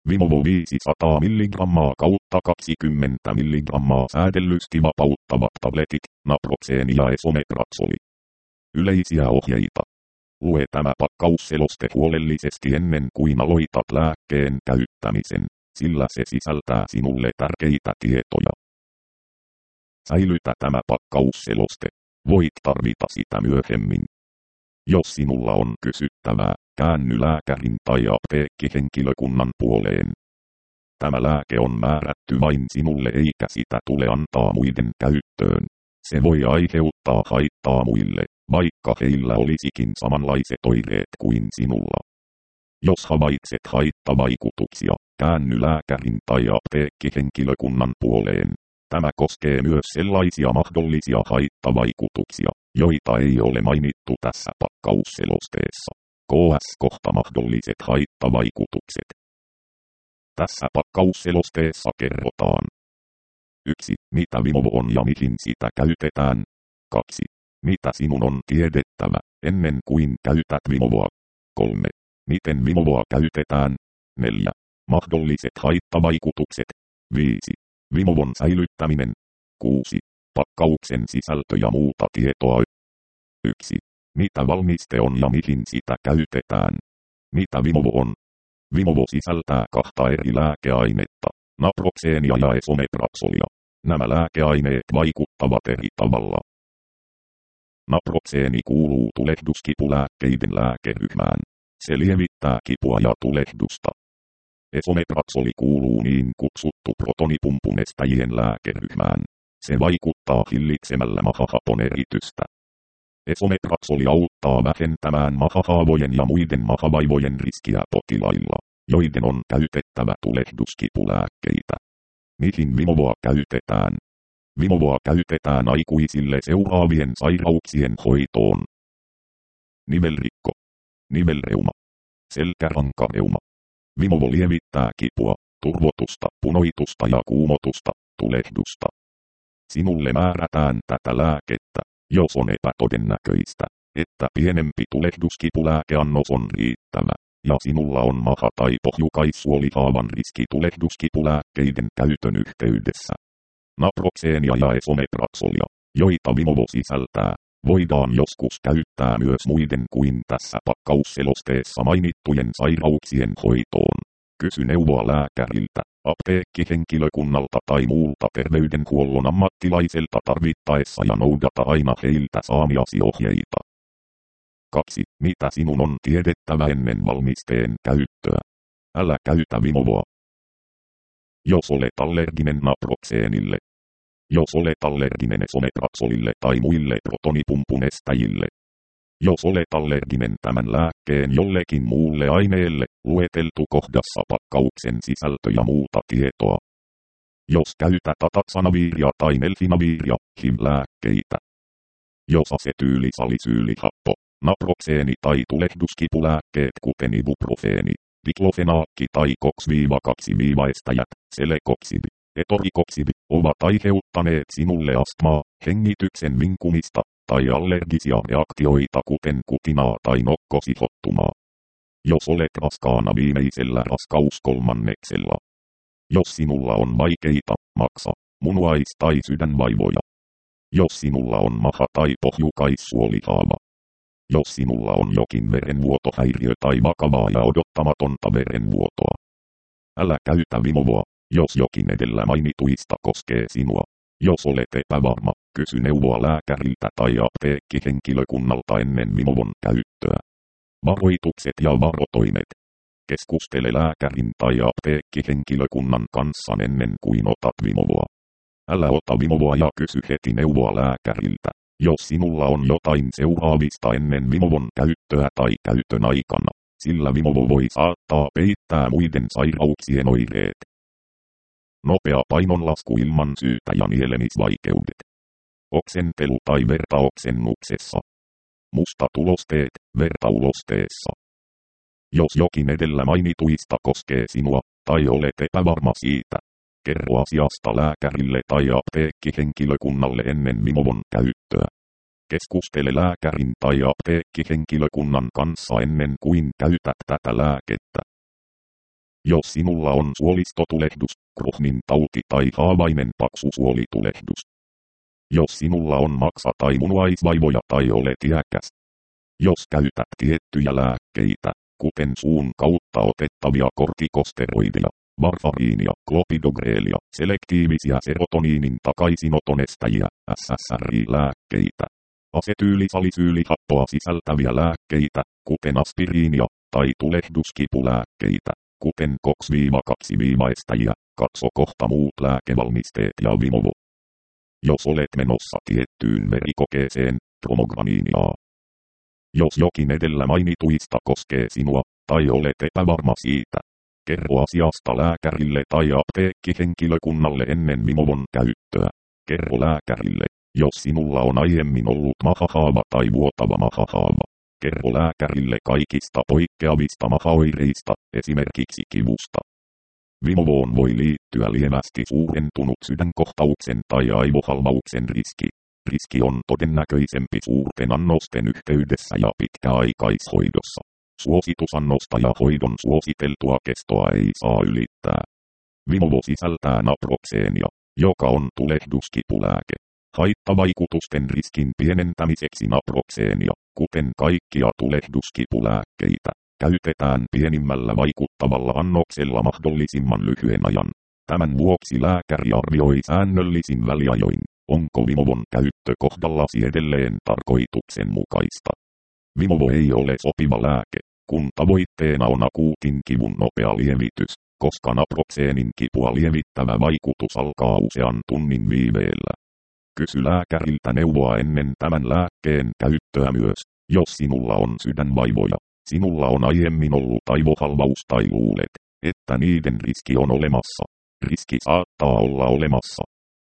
Vimovo 500 mg kautta 20 mg säädellysti vapauttavat tabletit, naproxeeni ja esomepraxoli. Yleisiä ohjeita. Lue tämä pakkausseloste huolellisesti ennen kuin aloitat lääkkeen käyttämisen, sillä se sisältää sinulle tärkeitä tietoja. Säilytä tämä pakkausseloste. Voit tarvita sitä myöhemmin. Jos sinulla on kysyttävää, käänny lääkärin tai apteekkihenkilökunnan puoleen. Tämä lääke on määrätty vain sinulle eikä sitä tule antaa muiden käyttöön. Se voi aiheuttaa haittaa muille, vaikka heillä olisikin samanlaiset oireet kuin sinulla. Jos havaitset haittavaikutuksia, käänny lääkärin tai apteekkihenkilökunnan puoleen. Tämä koskee myös sellaisia mahdollisia haittavaikutuksia, joita ei ole mainittu tässä pakkausselosteessa. KS-kohta mahdolliset haittavaikutukset. Tässä pakkausselosteessa kerrotaan. 1. Mitä Vimovo on ja mihin sitä käytetään. 2. Mitä sinun on tiedettävä, ennen kuin käytät Vimovoa. 3. Miten Vimovoa käytetään. 4. Mahdolliset haittavaikutukset. 5. Vimovon säilyttäminen. 6. Pakkauksen sisältö ja muuta tietoa. 1. Mitä valmiste on ja mihin sitä käytetään. Mitä Vimovo on? Vimovo sisältää 2 eri lääkeainetta, naproxeenia ja esomepraxolia. Nämä lääkeaineet vaikuttavat eri tavalla. Naproxeeni kuuluu tulehduskipulääkkeiden lääkeryhmään. Se lievittää kipua ja tulehdusta. Esomepraxoli kuuluu niin kutsuttu protonipumpunestäjien lääkeryhmään. Se vaikuttaa hillitsemällä mahahapon eritystä. Esomepraxoli auttaa vähentämään mahahaavojen ja muiden mahavaivojen riskiä potilailla, joiden on käytettävä tulehduskipulääkkeitä. Mihin Vimovoa käytetään? Vimovoa käytetään aikuisille seuraavien sairauksien hoitoon. Nivelrikko, nivelreuma, selkärankareuma. Vimovo lievittää kipua, turvotusta, punoitusta ja kuumotusta, tulehdusta. Sinulle määrätään tätä lääkettä, jos on epätodennäköistä, että pienempi tulehduskipulääkeannos on riittävä, ja sinulla on maha- tai pohjukaissuolihaavan riski tulehduskipulääkkeiden käytön yhteydessä. Naproxeenia ja esomepraxolia, joita Vimovo sisältää, voidaan joskus käyttää myös muiden kuin tässä pakkausselosteessa mainittujen sairauksien hoitoon. Kysy neuvoa lääkäriltä, apteekkihenkilökunnalta tai muulta terveydenhuollon ammattilaiselta tarvittaessa ja noudata aina heiltä saamiasi ohjeita. 2. Mitä sinun on tiedettävä ennen valmisteen käyttöä? Älä käytä Vimovoa, jos olet allerginen naproxeenille. Jos olet allerginen esomepraxolille tai muille protonipumpunestäjille. Jos olet allerginen tämän lääkkeen jollekin muulle aineelle, lueteltu kohdassa pakkauksen sisältö ja muuta tietoa. Jos käytät ataxanaviria tai melfinaviria, HIV-lääkkeitä. Jos asetyylisalisyylihappo, naproxeeni tai tulehduskipulääkkeet kuten ibuprofeeni, diklofenaakki tai COX-2-estäjät, celecoxib, etorikoxib, ovat aiheuttaneet sinulle astmaa, hengityksen vinkumista tai allergisia reaktioita kuten kutinaa tai nokkosihottumaa. Jos olet raskaana viimeisellä raskauskolmanneksella. Jos sinulla on vaikeita, maksa, munuais- tai sydänvaivoja. Jos sinulla on maha- tai pohjukaissuolihaava. Jos sinulla on jokin verenvuotohäiriö tai vakavaa ja odottamatonta verenvuotoa. Älä käytä Vimovoa, jos jokin edellä mainituista koskee sinua. Jos olet epävarma, kysy neuvoa lääkäriltä tai apteekkihenkilökunnalta ennen Vimovon käyttöä. Varoitukset ja varotoimet. Keskustele lääkärin tai apteekkihenkilökunnan kanssa ennen kuin otat Vimovoa. Älä ota Vimovoa ja kysy heti neuvoa lääkäriltä, jos sinulla on jotain seuraavista ennen Vimovon käyttöä tai käytön aikana, sillä Vimovo voi saattaa peittää muiden sairauksien oireet. Nopea painonlasku ilman syytä ja nielemisvaikeudet. Oksentelu tai vertaoksennuksessa. Mustatulosteet, vertaulosteessa. Jos jokin edellä mainituista koskee sinua, tai olet epävarma siitä, kerro asiasta lääkärille tai apteekkihenkilökunnalle ennen Vimovon käyttöä. Keskustele lääkärin tai apteekkihenkilökunnan kanssa ennen kuin käytät tätä lääkettä. Jos sinulla on suolistotulehdus, Crohnin tauti tai haavainen paksusuolitulehdus. Jos sinulla on maksa- tai munuaisvaivoja tai olet iäkäs. Jos käytät tiettyjä lääkkeitä, kuten suun kautta otettavia kortikosteroideja, varfariinia, klopidogreelia, selektiivisiä serotoniinin takaisinotonestäjiä, SSRI-lääkkeitä, asetyylisalisyylihappoa sisältäviä lääkkeitä, kuten aspiriinia, tai tulehduskipulääkkeitä, kuten COX-2-estäjiä, katso kohta muut lääkevalmisteet ja Vimovo. Jos olet menossa tiettyyn verikokeeseen, promograniinia. Jos jokin edellä mainituista koskee sinua, tai olet epävarma siitä, kerro asiasta lääkärille tai apteekkihenkilökunnalle ennen Vimovon käyttöä. Kerro lääkärille, jos sinulla on aiemmin ollut mahahaava tai vuotava mahahaava. Kerro lääkärille kaikista poikkeavista mahaoireista, esimerkiksi kivusta. Vimovoon voi liittyä lievästi suurentunut sydänkohtauksen tai aivohalvauksen riski. Riski on todennäköisempi suurten annosten yhteydessä ja pitkäaikaishoidossa. Suositusannosta ja hoidon suositeltua kestoa ei saa ylittää. Vimovo sisältää naproxeenia, joka on tulehduskipulääke. Haittavaikutusten riskin pienentämiseksi naproxeenia, kuten kaikkia tulehduskipulääkkeitä, käytetään pienimmällä vaikuttavalla annoksella mahdollisimman lyhyen ajan. Tämän vuoksi lääkäri arvioi säännöllisin väliajoin, onko Vimovon käyttö kohdallasi edelleen tarkoituksenmukaista. Vimovo ei ole sopiva lääke, kun tavoitteena on akuutin kivun nopea lievitys, koska naproxeenin kipua lievittävä vaikutus alkaa usean tunnin viiveellä. Kysy lääkäriltä neuvoa ennen tämän lääkkeen käyttöä myös, jos sinulla on sydänvaivoja, sinulla on aiemmin ollut aivohalvaus tai luulet, että niiden riski on olemassa. Riski saattaa olla olemassa.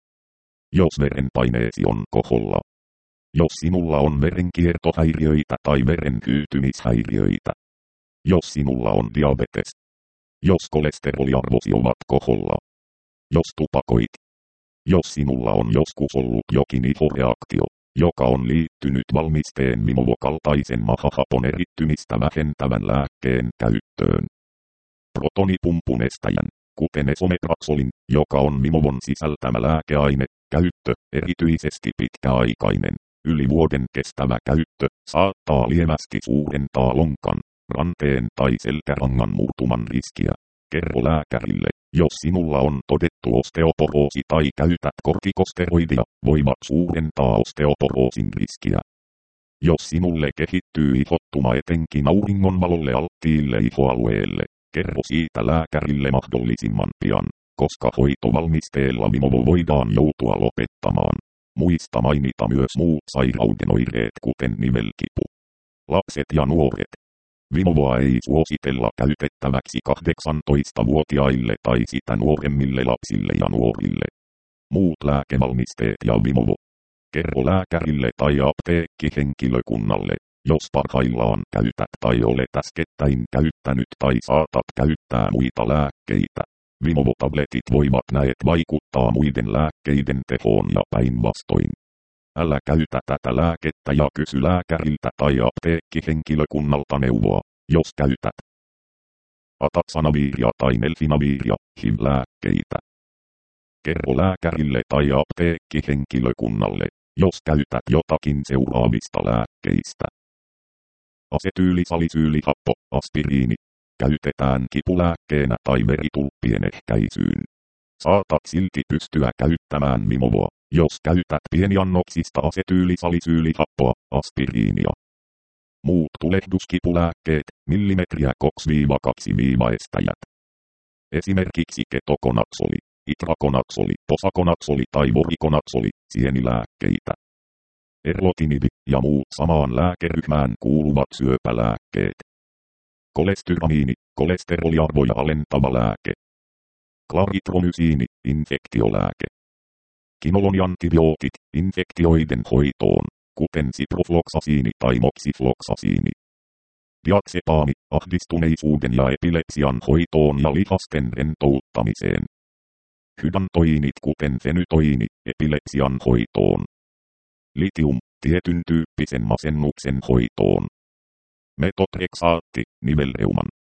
Jos verenpaineesi on koholla. Jos sinulla on verenkiertohäiriöitä tai veren hyytymishäiriöitä. Jos sinulla on diabetes. Jos kolesteroliarvosi ovat koholla. Jos tupakoit. Jos sinulla on joskus ollut jokin ihoreaktio, joka on liittynyt valmisteen Vimovo-kaltaisen mahahapon erittymistä vähentävän lääkkeen käyttöön. Protonipumpun estäjän, kuten esomepraxolin, joka on Vimovon sisältämä lääkeaine, käyttö, erityisesti pitkäaikainen, yli vuoden kestävä käyttö, saattaa lievästi suurentaa lonkan, ranteen tai selkärangan murtuman riskiä. Kerro lääkärille, jos sinulla on todettu osteoporoosi tai käytät kortikosteroidia, voivat suurentaa osteoporoosin riskiä. Jos sinulle kehittyy ihottuma etenkin auringonvalolle alttiille ihoalueelle, kerro siitä lääkärille mahdollisimman pian, koska hoitovalmisteella Vimovo voidaan joutua lopettamaan. Muista mainita myös muut sairauden oireet kuten nivelkipu. Lapset ja nuoret. Vimovoa ei suositella käytettäväksi 18-vuotiaille tai sitä nuoremmille lapsille ja nuorille. Muut lääkevalmisteet ja Vimovo. Kerro lääkärille tai apteekkihenkilökunnalle, jos parhaillaan käytät tai olet äskettäin käyttänyt tai saatat käyttää muita lääkkeitä. Vimovo-tabletit voivat näet vaikuttaa muiden lääkkeiden tehoon ja päinvastoin. Älä käytä tätä lääkettä ja kysy lääkäriltä tai apteekkihenkilökunnalta neuvoa, jos käytät ataxanaviria tai nelfinaviria, HIV-lääkkeitä. Kerro lääkärille tai apteekkihenkilökunnalle, jos käytät jotakin seuraavista lääkkeistä. Asetyylisalisyylihappo, aspiriini, käytetään kipulääkkeenä tai veritulppien ehkäisyyn. Saatat silti pystyä käyttämään Vimovoa, jos käytät pieniannoksista asetyylisalisyylihappoa, aspiriinia. Muut tulehduskipulääkkeet, millimetriä COX-2-estäjät. Esimerkiksi ketokonaksoli, itrakonaksoli, posakonaksoli tai vorikonaksoli, sienilääkkeitä. Erlotinib ja muut samaan lääkeryhmään kuuluvat syöpälääkkeet. Kolestyramiini, kolesteroliarvoja alentava lääke. Klaritromysiini, infektiolääke. Kinoloniantibiootit, infektioiden hoitoon, kuten siprofloksasiini tai moksifloksasiini. Diazepaami, ahdistuneisuuden ja epilepsian hoitoon ja lihasten rentouttamiseen. Hydantoiinit kuten fenytoiini, epilepsian hoitoon. Litium, tietyn tyyppisen masennuksen hoitoon. Metotreksaatti, nivelreuman,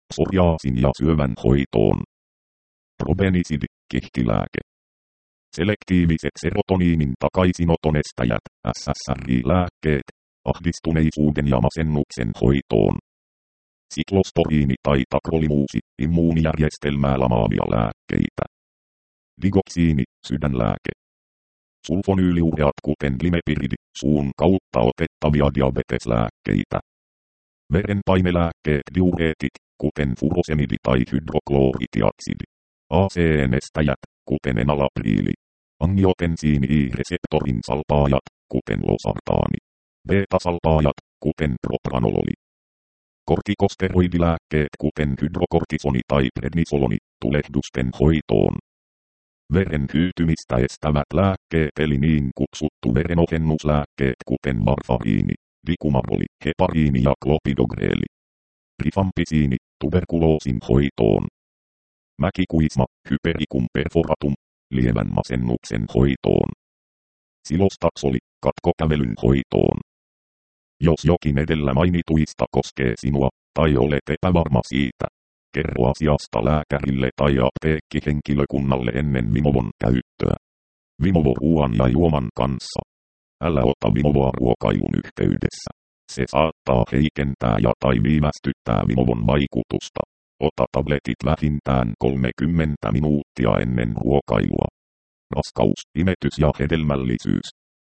psoriaasin ja syövän hoitoon. Probenicid, kihtilääke. Selektiiviset serotoniinin takaisinoton estäjät, SSRI-lääkkeet, ahdistuneisuuden ja masennuksen hoitoon. Siklosporiini tai takrolimuusi, immuunijärjestelmää lamaavia lääkkeitä. Digoksiini, sydänlääke. Sulfonyyliureat kuten limepiridi, suun kautta otettavia diabeteslääkkeitä. Verenpainelääkkeet diureetit, kuten furosemidi tai hydroklooritiaksidi. ACE-estäjät, kuten enalapriili. Angiotensiini-reseptorin salpaajat, kuten losartaani. Beta-salpaajat, kuten propranololi. Kortikosteroidilääkkeet, kuten hydrokortisoni tai prednisoloni, tulehdusten hoitoon. Veren hyytymistä estävät lääkkeet eli niin kutsuttu verenohennuslääkkeet, kuten varfariini, dikumaroli, hepariini ja klopidogreeli. Rifampisiini, tuberkuloosin hoitoon. Mäkikuisma, hypericum perforatum, lievän masennuksen hoitoon. Silostaksoli, katkokävelyn hoitoon. Jos jokin edellä mainituista koskee sinua, tai olet epävarma siitä, kerro asiasta lääkärille tai apteekkihenkilökunnalle ennen Vimovon käyttöä. Vimovo ruoan ja juoman kanssa. Älä ota Vimovoa ruokailun yhteydessä. Se saattaa heikentää ja tai viivästyttää Vimovon vaikutusta. Ota tabletit vähintään 30 minuuttia ennen ruokailua. Raskaus, imetys ja hedelmällisyys.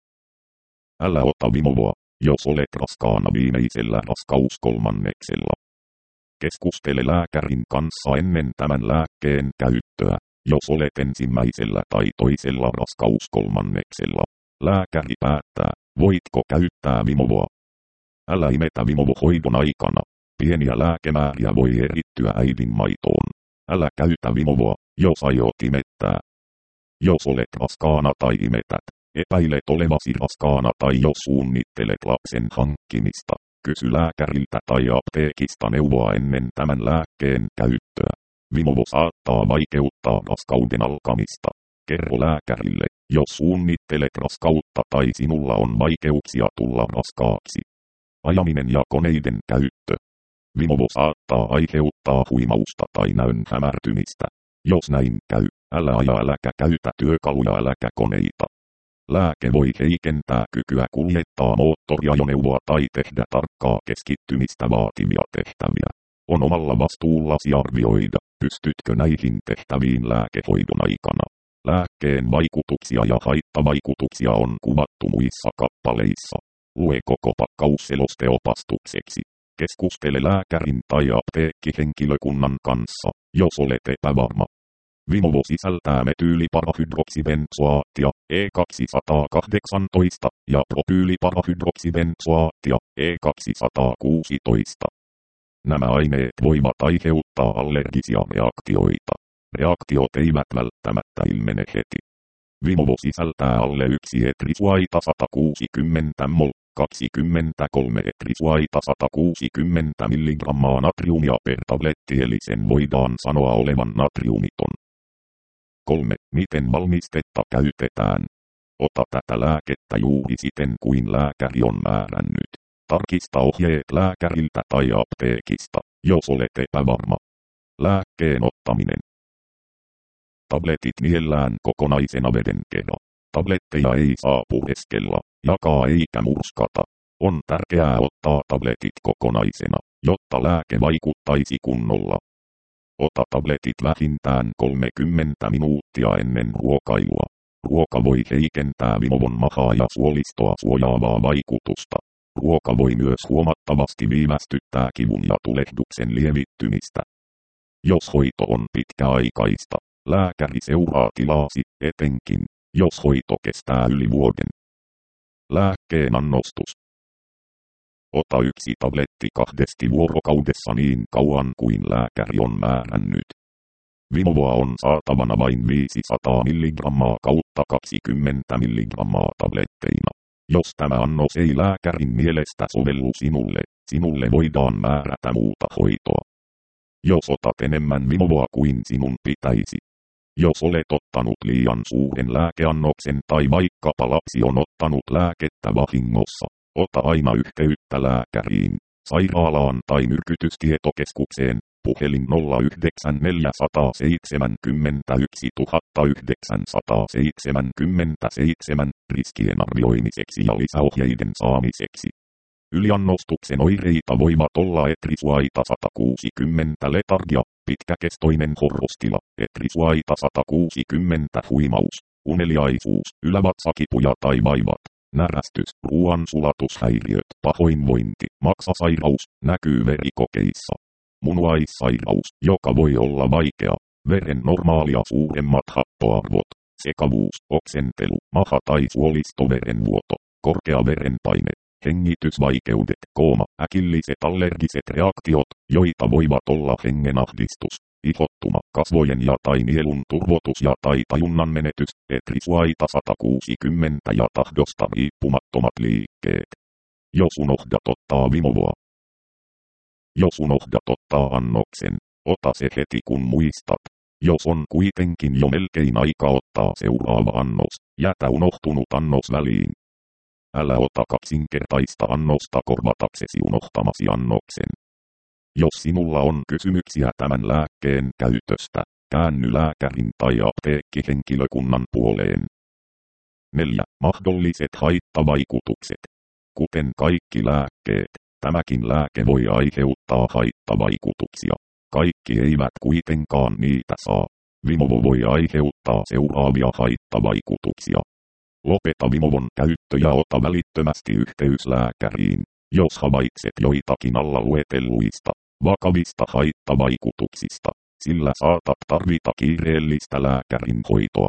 Älä ota Vimovoa, jos olet raskaana viimeisellä raskauskolmanneksella. Keskustele lääkärin kanssa ennen tämän lääkkeen käyttöä, jos olet ensimmäisellä tai toisella raskauskolmanneksella. Lääkäri päättää, voitko käyttää Vimovoa. Älä imetä Vimovo-hoidon aikana. Pieniä lääkemääriä voi erittyä äidin maitoon. Älä käytä Vimovoa, jos aiot imettää. Jos olet raskaana tai imetät, epäilet olevasi raskaana tai jos suunnittelet lapsen hankkimista, kysy lääkäriltä tai apteekista neuvoa ennen tämän lääkkeen käyttöä. Vimovo saattaa vaikeuttaa raskauden alkamista. Kerro lääkärille, jos suunnittelet raskautta tai sinulla on vaikeuksia tulla raskaaksi. Ajaminen ja koneiden käyttö. Vimovo saattaa aiheuttaa huimausta tai näön hämärtymistä. Jos näin käy, älä aja äläkä käytä työkaluja äläkä koneita. Lääke voi heikentää kykyä kuljettaa moottoriajoneuvoa tai tehdä tarkkaa keskittymistä vaativia tehtäviä. On omalla vastuullasi arvioida, pystytkö näihin tehtäviin lääkehoidon aikana. Lääkkeen vaikutuksia ja haittavaikutuksia on kuvattu muissa kappaleissa. Lue koko pakkaus selosteopastukseksi. Keskustele lääkärin tai apteekkihenkilökunnan kanssa, jos olet epävarma. Vimovo sisältää metyyliparahydroksibenzoaattia, E218, ja propyyliparahydroksibenzoaattia, E216. Nämä aineet voivat aiheuttaa allergisia reaktioita. Reaktiot eivät välttämättä ilmene heti. Vimovo sisältää alle 1 etrisuaita 160 mol. 23 etrisuaita 160 mg natriumia per tabletti eli sen voidaan sanoa olevan natriumiton. 3. Miten valmistetta käytetään? Ota tätä lääkettä juuri siten kuin lääkäri on määrännyt. Tarkista ohjeet lääkäriltä tai apteekista, jos olet epävarma. Lääkkeen ottaminen. Tabletit niellään kokonaisena veden kera. Tabletteja ei saa pureskella, jakaa eikä murskata. On tärkeää ottaa tabletit kokonaisena, jotta lääke vaikuttaisi kunnolla. Ota tabletit vähintään 30 minuuttia ennen ruokailua. Ruoka voi heikentää Vimovon mahaa ja suolistoa suojaavaa vaikutusta. Ruoka voi myös huomattavasti viivästyttää kivun ja tulehduksen lievittymistä. Jos hoito on pitkäaikaista, lääkäri seuraa tilaasi, etenkin jos hoito kestää yli vuoden. Lääkkeen annostus. Ota 1 tabletti 2 vuorokaudessa niin kauan kuin lääkäri on määrännyt. Vimovoa on saatavana vain 500 mg kautta 20 mg tabletteina. Jos tämä annos ei lääkärin mielestä sovellu sinulle voidaan määrätä muuta hoitoa. Jos otat enemmän Vimovoa kuin sinun pitäisi. Jos olet ottanut liian suuren lääkeannoksen tai vaikkapa lapsi on ottanut lääkettä vahingossa, ota aina yhteyttä lääkäriin, sairaalaan tai myrkytystietokeskukseen, puhelin 09470 riskien arvioimiseksi ja lisäohjeiden saamiseksi. Yliannostuksen oireita voivat olla etrisuaita 160 letargia, pitkäkestoinen horrostila, etrisuaita 160 huimaus, uneliaisuus, ylävatsakipuja tai vaivat, närästys, ruoansulatushäiriöt, pahoinvointi, maksasairaus, näkyy verikokeissa. Munuaissairaus, joka voi olla vaikea, veren normaalia suuremmat happoarvot, sekavuus, oksentelu, maha- tai suolistoverenvuoto, korkea verenpaine, hengitysvaikeudet, kooma, äkilliset allergiset reaktiot, joita voivat olla hengenahdistus, ihottuma, kasvojen ja tai nielun turvotus ja tai tajunnan menetys, etrisuaita 160 ja tahdosta riippumattomat liikkeet. Jos unohdat ottaa Vimovoa. Jos unohdat ottaa annoksen, ota se heti kun muistat. Jos on kuitenkin jo melkein aika ottaa seuraava annos, jätä unohtunut annos väliin. Älä ota kaksinkertaista annosta korvataksesi unohtamasi annoksen. Jos sinulla on kysymyksiä tämän lääkkeen käytöstä, käänny lääkärin tai apteekkihenkilökunnan puoleen. 4. Mahdolliset haittavaikutukset. Kuten kaikki lääkkeet, tämäkin lääke voi aiheuttaa haittavaikutuksia. Kaikki eivät kuitenkaan niitä saa. Vimovo voi aiheuttaa seuraavia haittavaikutuksia. Lopeta Vimovon käyttö ja ota välittömästi yhteys lääkäriin, jos havaitset joitakin alla luetelluista vakavista haittavaikutuksista, sillä saatat tarvita kiireellistä lääkärin hoitoa.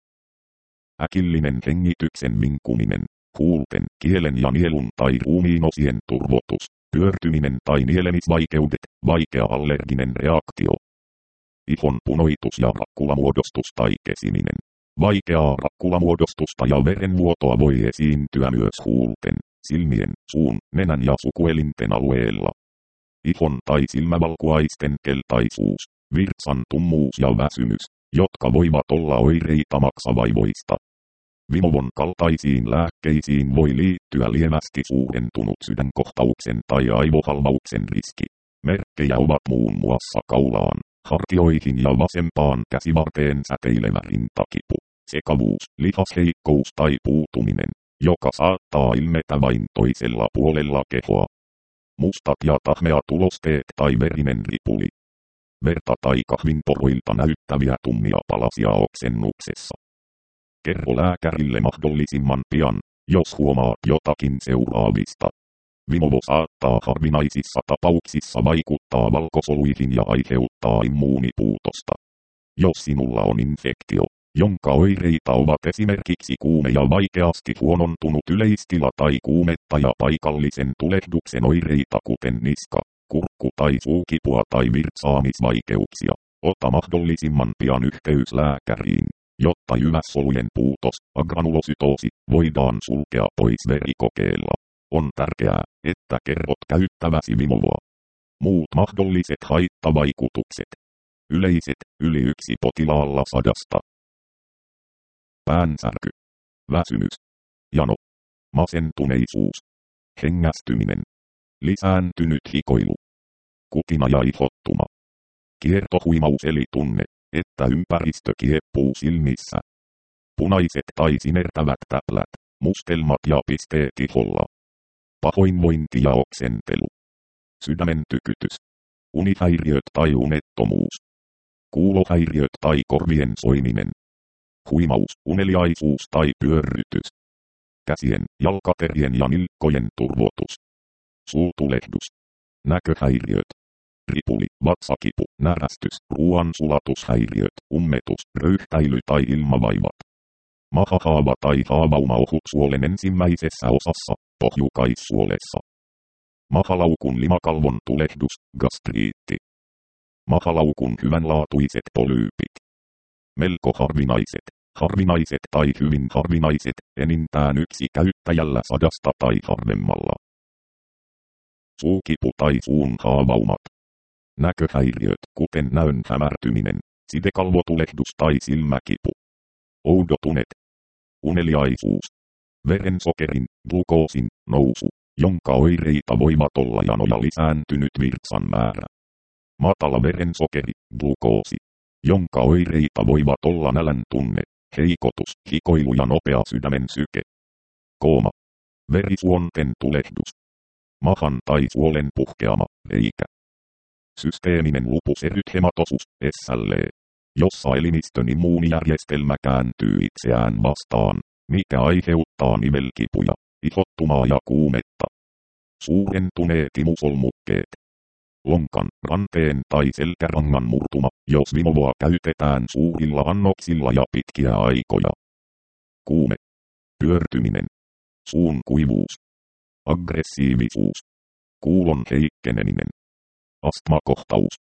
Äkillinen hengityksen vinkuminen, huulten, kielen ja nielun tai ruumiinosien turvotus, pyörtyminen tai nielemisvaikeudet, vaikea allerginen reaktio. Ihon punoitus ja rakkulamuodostus tai kesiminen. Vaikeaa rakkulamuodostusta ja verenvuotoa voi esiintyä myös huulten, silmien, suun, nenän ja sukuelinten alueella. Ihon tai silmävalkuaisten keltaisuus, virtsan tummuus ja väsymys, jotka voivat olla oireita maksavaivoista. Vimovon kaltaisiin lääkkeisiin voi liittyä lievästi suurentunut sydänkohtauksen tai aivohalvauksen riski. Merkkejä ovat muun muassa kaulaan, hartioihin ja vasempaan käsivarteen säteilevä rintakipu, sekavuus, lihasheikkous tai puutuminen, joka saattaa ilmetä vain toisella puolella kehoa. Mustat ja tahmeat ulosteet tai verinen ripuli. Verta tai kahvinporoilta näyttäviä tummia palasia oksennuksessa. Kerro lääkärille mahdollisimman pian, jos huomaat jotakin seuraavista. Vimovo saattaa harvinaisissa tapauksissa vaikuttaa valkosoluihin ja aiheuttaa immuunipuutosta. Jos sinulla on infektio, jonka oireita ovat esimerkiksi kuume ja vaikeasti huonontunut yleistila tai kuumetta ja paikallisen tulehduksen oireita kuten niska, kurkku tai suukipua tai virtsaamisvaikeuksia, ota mahdollisimman pian yhteys lääkäriin, jotta jyvässolujen puutos, agranulosytoosi, voidaan sulkea pois verikokeella. On tärkeää, että kerrot käyttäväsi Vimovoa. Muut mahdolliset haittavaikutukset. Yleiset, yli 1 potilaalla 100. Päänsärky. Väsymys. Jano. Masentuneisuus. Hengästyminen. Lisääntynyt hikoilu. Kutina ja ihottuma. Kiertohuimaus eli tunne, että ympäristö kieppuu silmissä. Punaiset tai sinertävät täplät, mustelmat ja pisteet iholla. Pahoinvointi ja oksentelu. Sydämen tykytys. Unihäiriöt tai unettomuus. Kuulohäiriöt tai korvien soiminen. Huimaus, uneliaisuus tai pyörrytys. Käsien, jalkaterien ja nilkkojen turvotus. Suutulehdus. Näköhäiriöt. Ripuli, vatsakipu, närästys, ruoansulatushäiriöt, ummetus, röyhtäily tai ilmavaivat. Mahahaava tai haavauma ohutsuolen ensimmäisessä osassa, pohjukaissuolessa. Mahalaukun limakalvon tulehdus, gastriitti. Mahalaukun hyvänlaatuiset polyypit. Melko harvinaiset tai hyvin harvinaiset, enintään 1 käyttäjällä 100 tai harvemmalla. Suukipu tai suun haavaumat. Näköhäiriöt, kuten näön hämärtyminen, sidekalvotulehdus tai silmäkipu. Oudotunet. Uneliaisuus. Verensokerin, glukoosin, nousu, jonka oireita voivat olla jano ja lisääntynyt virtsan määrä. matala verensokeri, glukoosi, jonka oireita voivat olla nälän tunne, heikotus, hikoilu ja nopea sydämen syke. Kooma, verisuonten tulehdus, mahan tai suolen puhkeama, reikä. Systeeminen lupuserythematosus, SLE, jossa elimistön immuunijärjestelmä kääntyy itseään vastaan, mikä aiheuttaa nivelkipuja, ihottumaa ja kuumetta. Suurentuneet imusolmukkeet. Lonkan, ranteen tai selkärangan murtuma, jos vimovoa käytetään suurilla annoksilla ja pitkiä aikoja. Kuume. Pyörtyminen. Suun kuivuus. Aggressiivisuus. Kuulon heikkeneminen. Astmakohtaus.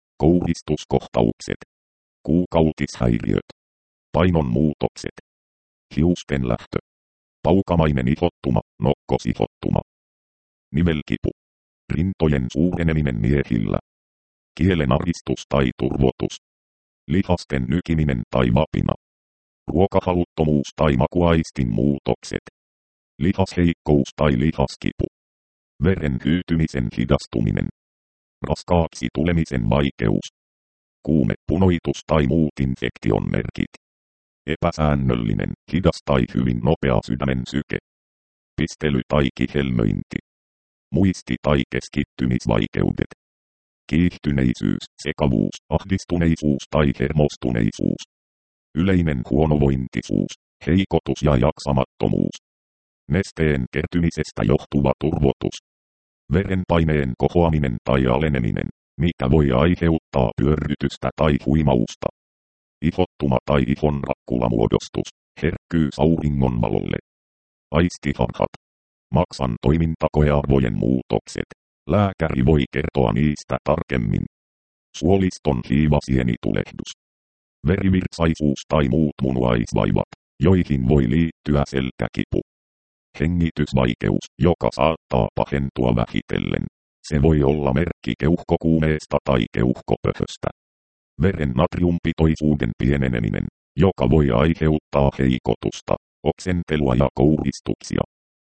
Kouhistuskohtaukset. Kuukautishäiriöt. Painon muutokset. Hiusten lähtö. Paukamainen ihottuma, nokkosihottuma. Nivelkipu. Rintojen suureneminen miehillä. Kielen aristus tai turvotus. Lihasten nykiminen tai vapina. Ruokahaluttomuus tai makuaistin muutokset. Lihasheikkous tai lihaskipu. Veren hyytymisen hidastuminen. Raskaaksi tulemisen vaikeus. Kuume, punoitus tai muut infektion merkit. Epäsäännöllinen, hidas tai hyvin nopea sydämen syke. Pistely tai kihelmöinti. Muisti- tai keskittymisvaikeudet. Kiihtyneisyys, sekavuus, ahdistuneisuus tai hermostuneisuus. Yleinen huonovointisuus, heikotus ja jaksamattomuus. Nesteen kertymisestä johtuva turvotus. Verenpaineen kohoaminen tai aleneminen, mikä voi aiheuttaa pyörrytystä tai huimausta. Ihottuma tai ihonrakkulamuodostus, herkkyys auringonvalolle. Aistiharhat. Maksan toimintakoearvojen muutokset. Lääkäri voi kertoa niistä tarkemmin. Suoliston hiivasienitulehdus. Verivirtsaisuus tai muut munuaisvaivat, joihin voi liittyä selkäkipu. Hengitysvaikeus, joka saattaa pahentua vähitellen. Se voi olla merkki keuhkokuumeesta tai keuhkopöhöstä. Veren natriumpitoisuuden pieneneminen, joka voi aiheuttaa heikotusta, oksentelua ja kouristuksia.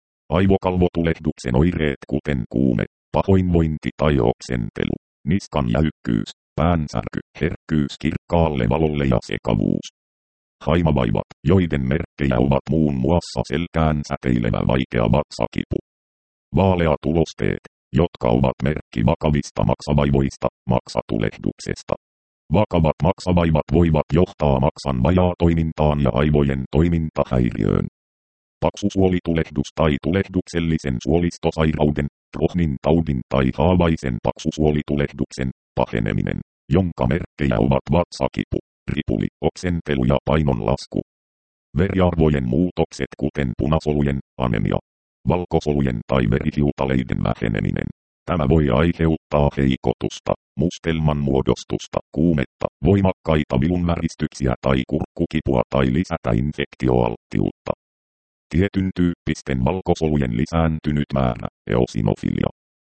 Aivokalvotulehduksen oireet kuten kuume, pahoinvointi tai oksentelu, niskan jäykkyys, päänsärky, herkkyys kirkkaalle valolle ja sekavuus. Haimavaivat, joiden merkkejä ovat muun muassa selkään säteilevä vaikea vatsakipu. Vaaleat ulosteet, jotka ovat merkki vakavista maksavaivoista, maksatulehduksesta. Vakavat maksavaivat voivat johtaa maksan vajaatoimintaan ja aivojen toimintahäiriöön. Paksusuolitulehdus tai tulehduksellisen suolistosairauden, Brohnin taudin tai haavaisen paksusuolitulehduksen paheneminen, jonka merkkejä ovat vatsakipu, ripuli, oksentelu ja painonlasku. Veriarvojen muutokset kuten punasolujen, anemia, valkosolujen tai verihiutaleiden väheneminen. Tämä voi aiheuttaa heikotusta, mustelman muodostusta, kuumetta, voimakkaita vilunväristyksiä tai kurkkukipua tai lisätä infektioalttiutta. Tietyn tyyppisten valkosolujen lisääntynyt määrä, eosinofilia.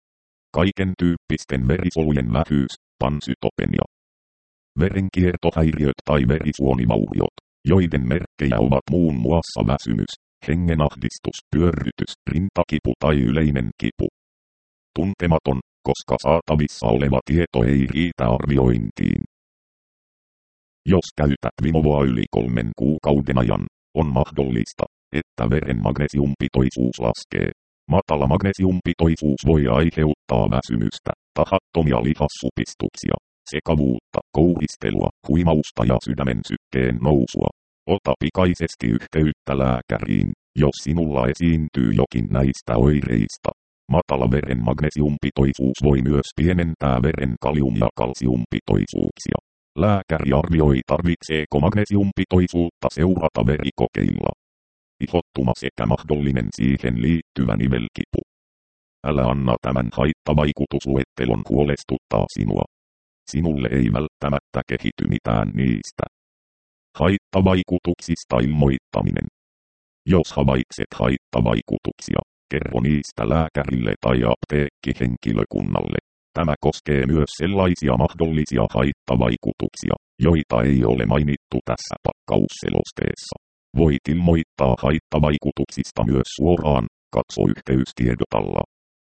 Kaiken tyyppisten verisolujen vähyys, pansytopenia. Verenkiertohäiriöt tai verisuonivauriot, joiden merkkejä ovat muun muassa väsymys, hengenahdistus, pyörrytys, rintakipu tai yleinen kipu. Tuntematon, koska saatavissa oleva tieto ei riitä arviointiin. Jos käytät vimovoa yli 3 kuukauden ajan, on mahdollista, että veren magnesiumpitoisuus laskee. Matala magnesiumpitoisuus voi aiheuttaa väsymystä, tahattomia lihassupistuksia, sekavuutta, kouhistelua, huimausta ja sydämen sykkeen nousua. Ota pikaisesti yhteyttä lääkäriin, jos sinulla esiintyy jokin näistä oireista. Matala veren magnesiumpitoisuus voi myös pienentää veren kalium- ja kalsiumpitoisuuksia. Lääkäri arvioi tarvitseeko magnesiumpitoisuutta seurata verikokeilla. Ihottuma sekä mahdollinen siihen liittyvä nivelkipu. Älä anna tämän haittavaikutusluettelon huolestuttaa sinua. Sinulle ei välttämättä kehity mitään niistä. Haittavaikutuksista ilmoittaminen. Jos havaitset haittavaikutuksia, kerro niistä lääkärille tai apteekkihenkilökunnalle. Tämä koskee myös sellaisia mahdollisia haittavaikutuksia, joita ei ole mainittu tässä pakkausselosteessa. Voit ilmoittaa haittavaikutuksista myös suoraan, katso yhteystiedot alla.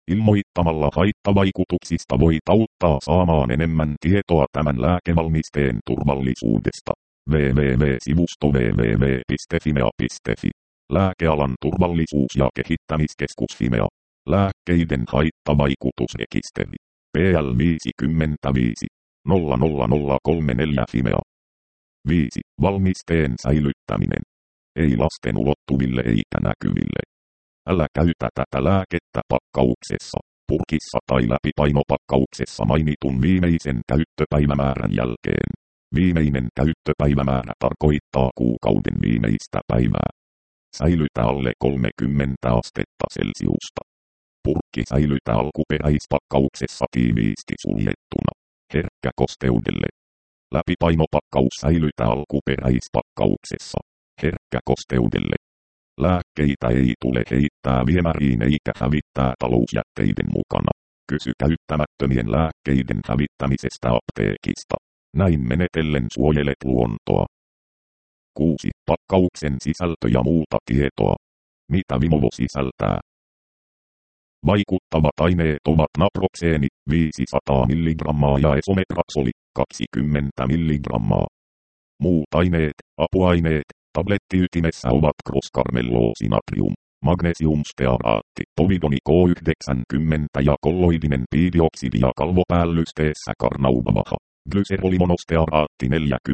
Ilmoittamalla haittavaikutuksista voit auttaa saamaan enemmän tietoa tämän lääkevalmisteen turvallisuudesta. www.sivusto www.fimea.fi. Lääkealan turvallisuus- ja kehittämiskeskus Fimea. Lääkkeiden haittavaikutusrekisteri. PL 55 00034 Fimea. 5. Valmisteen säilyttäminen. Ei lasten ulottuville eikä näkyville. Älä käytä tätä lääkettä pakkauksessa, purkissa tai läpipainopakkauksessa mainitun viimeisen käyttöpäivämäärän jälkeen. Viimeinen käyttöpäivämäärä tarkoittaa kuukauden viimeistä päivää. Säilytä alle 30 astetta Celsiusta. Purkki säilytä alkuperäispakkauksessa tiiviisti suljettuna. Herkkä kosteudelle. Läpipainopakkaus säilytä alkuperäispakkauksessa. Herkkä kosteudelle. Lääkkeitä ei tule heittää viemäriin eikä hävittää talousjätteiden mukana. Kysy käyttämättömien lääkkeiden hävittämisestä apteekista. Näin menetellen suojelet luontoa. 6. Pakkauksen sisältö ja muuta tietoa. Mitä Vimovo sisältää? Vaikuttavat aineet ovat naproxeeni 500 mg ja esomepraksoli 20 mg. Muut aineet, apuaineet, tablettiytimessä ovat crosscarmelloosi-natrium, magnesiumstearaatti, povidoni K90 ja kolloidinen piidioksidi ja kalvopäällysteissä karnaubavaha, glyserolimonostearaatti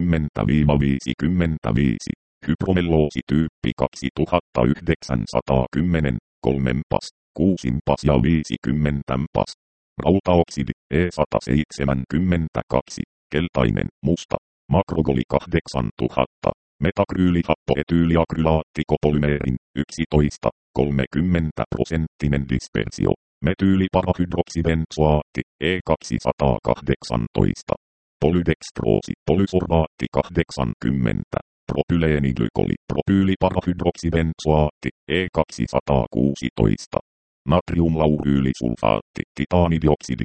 40-55, hypromelloosi tyyppi 2910, 3 pas, 6 pas ja 50 pas, rautaoksidi E172, keltainen, musta, makrogoli 8000. Metakryylihapoetyyliakrylaattikopolymeren 11, 30% dispersio. Metyyliparahydroksibenzoaatti E218. Polydextroosi polysorbaatti 80. Propyleeniglikoli propyyliparahydroksibenzoaatti E216. Natriumlauryylisulfaatti titaanidioksidi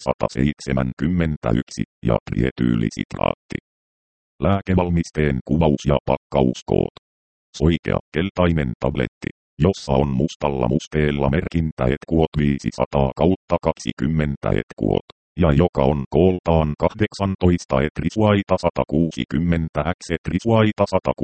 E171 ja trietyylisitaatti. Lääkevalmisteen kuvaus ja pakkauskoot. Soikea, keltainen tabletti, jossa on mustalla musteella merkintä etkuot 500/20 etkuot, ja joka on kooltaan 18 etrisuaita 160 x etrisuaita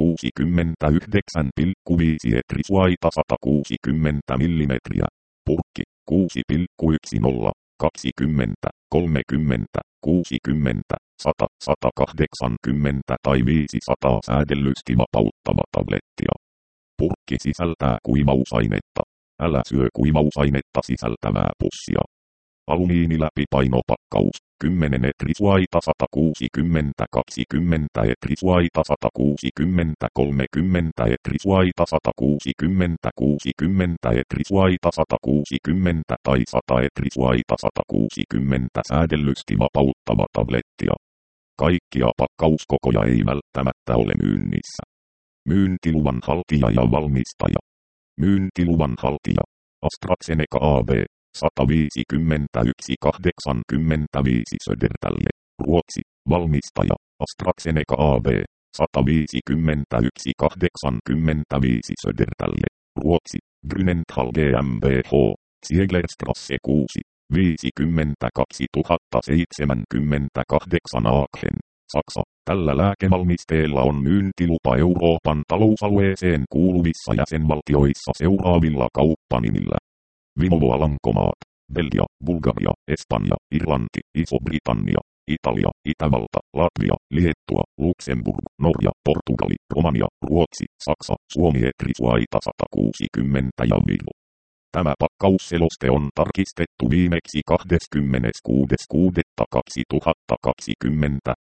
169,5 etrisuaita 160 mm. Purkki 6,10, 20, 30, 60, 100, 180 tai 500 säädellysti vapauttava tablettia. Purkki sisältää kuivausainetta. Älä syö kuivausainetta sisältävää pussia. Alumiiniläpipainopakkaus 10 etrisuaita 160 20 etrisuaita 160 30 etrisuaita 160 60 etrisuaita 160 tai 100 etrisuaita 160 säädellysti vapauttava tablettia. Kaikkia pakkauskokoja ei välttämättä ole myynnissä. Myyntiluvan haltija ja valmistaja. Myyntiluvan haltija. AstraZeneca AB. 151,85 Södertälle. Ruotsi. Valmistaja. AstraZeneca AB. 151,85 Södertälle. Ruotsi. Grünenthal GmbH. Zieglerstrasse 6. 52 078 Aachen. Saksa. Tällä lääkevalmisteella on myyntilupa Euroopan talousalueeseen kuuluvissa jäsenvaltioissa seuraavilla kauppanimillä. Vimovo Alankomaat, Belgia, Bulgaria, Espanja, Irlanti, Iso-Britannia, Italia, Itävalta, Latvia, Liettua, Luxemburg, Norja, Portugali, Romania, Ruotsi, Saksa, Suomi etrisuaita 160 ja Vivo. Tämä pakkausseloste on tarkistettu viimeksi 26.6.2020.